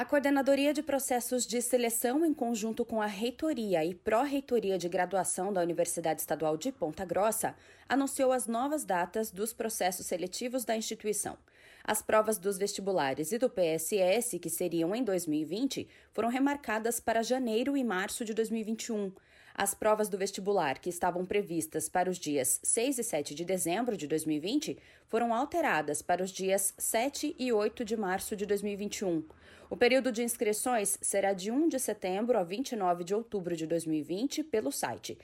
A Coordenadoria de Processos de Seleção, em conjunto com a Reitoria e Pró-Reitoria de Graduação da Universidade Estadual de Ponta Grossa, anunciou as novas datas dos processos seletivos da instituição. As provas dos vestibulares e do PSS, que seriam em 2020, foram remarcadas para janeiro e março de 2021. As provas do vestibular, que estavam previstas para os dias 6 e 7 de dezembro de 2020, foram alteradas para os dias 7 e 8 de março de 2021. O período de inscrições será de 1 de setembro a 29 de outubro de 2020 pelo site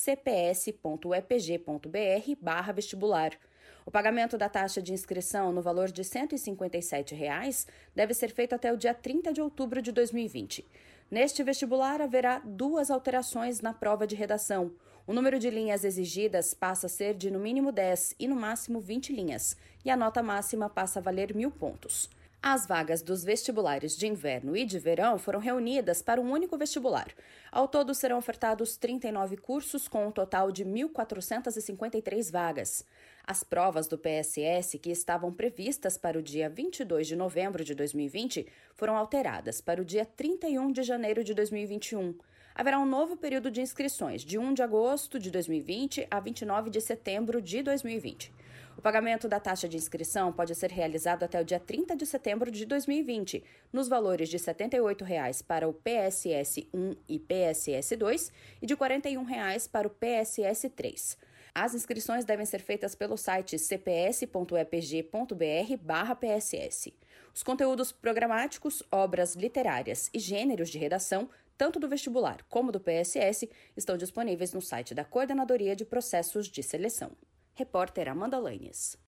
cps.epg.br/vestibular. O pagamento da taxa de inscrição no valor de R$ 157 deve ser feito até o dia 30 de outubro de 2020. Neste vestibular, haverá duas alterações na prova de redação. O número de linhas exigidas passa a ser de no mínimo 10 e no máximo 20 linhas, e a nota máxima passa a valer 1.000 pontos. As vagas dos vestibulares de inverno e de verão foram reunidas para um único vestibular. Ao todo, serão ofertados 39 cursos, com um total de 1.453 vagas. As provas do PSS, que estavam previstas para o dia 22 de novembro de 2020, foram alteradas para o dia 31 de janeiro de 2021. Haverá um novo período de inscrições, de 1 de agosto de 2020 a 29 de setembro de 2020. O pagamento da taxa de inscrição pode ser realizado até o dia 30 de setembro de 2020, nos valores de R$ 78 para o PSS 1 e PSS 2 e de R$ 41 para o PSS 3. As inscrições devem ser feitas pelo site cps.epg.br/pss. Os conteúdos programáticos, obras literárias e gêneros de redação, tanto do vestibular como do PSS, estão disponíveis no site da Coordenadoria de Processos de Seleção. Repórter Amanda Lanes.